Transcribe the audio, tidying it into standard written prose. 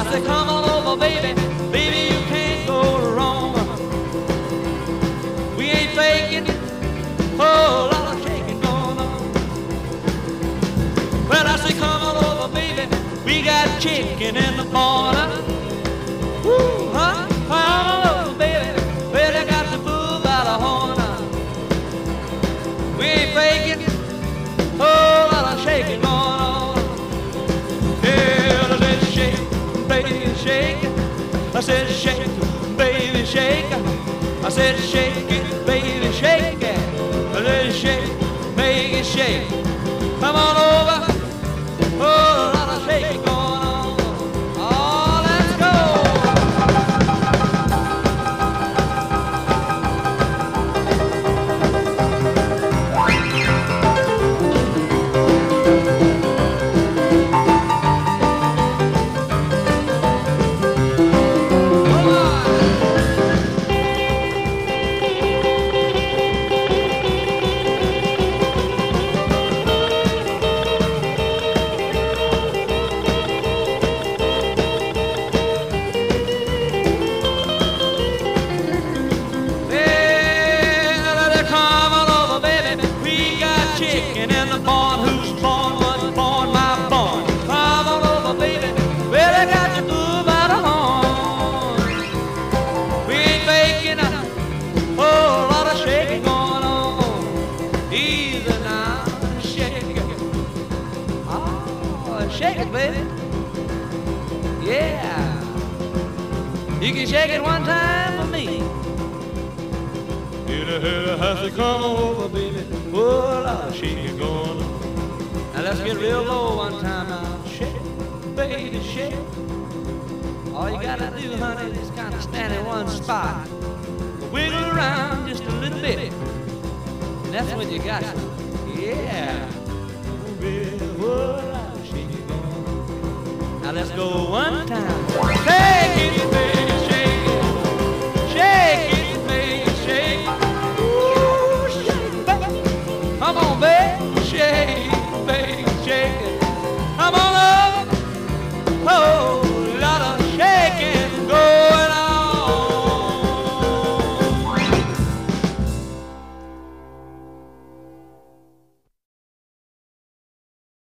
say, come on over, baby. Baby, you can't go wrong. We ain't faking. Oh, lot of shaking going on. Well, I say, come on over, baby. We got chicken in the corner. Woo, huh? Come on over, baby. Well, they got the bull by the horn. We ain't faking. Oh, lot of shaking going on. Yeah, let's shake, baby, shake. I said, shake, baby, shake. I said, shake it, baby, shake it. Let's shake, make it shake. Come on over. Oh, a lot of shaking going on. Oh, let's go. Chicken in the barn, who's born, was born, my born. Come on over, baby. Well, I got you through by the horn. We ain't faking. Oh, a lot of shaking going on. Easy now, shake it. Oh, shake it, baby. Yeah. You can shake it one time for me. I say, come on over, baby. Oh, a lot of shaking going on. Now let's get real low one time now. Shake, baby, shake. All you gotta do, honey, is kind of stand in one spot. Wiggle around just a little bit. And that's when you got some. Yeah. Oh, baby, oh, a lot of shaking going on. Now let's go one time. Take it, baby.